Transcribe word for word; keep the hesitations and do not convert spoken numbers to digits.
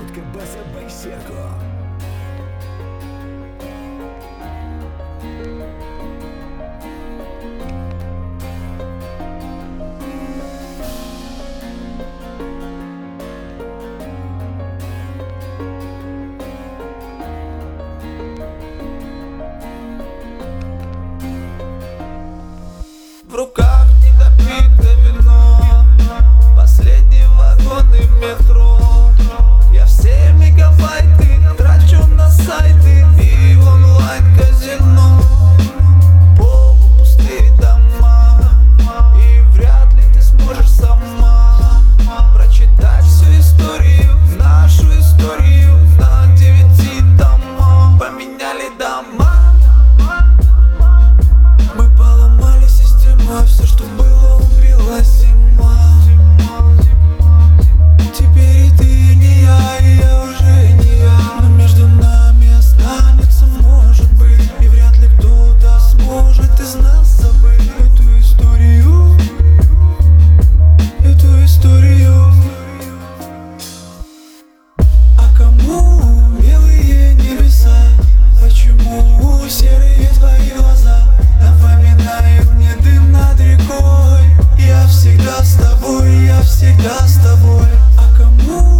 Шутка баса Байсерко. В руках недопитое вино, последний вагон и метро. Я все мегабайты трачу на сайты и в онлайн-казино. Полупустые дома, и вряд ли ты сможешь сама прочитать всю историю, нашу историю на девяти томах. Поменяли дома, мы поломали систему, а все, что было, убила зима. Теперь и ты не я, и я уже не я, но между нами останется, может быть, и вряд ли кто-то сможет из нас забыть эту историю, эту историю. А кому белые небеса? Почему серые твои глаза напоминают мне дым над рекой? Я всегда с тобой, я всегда с тобой. А кому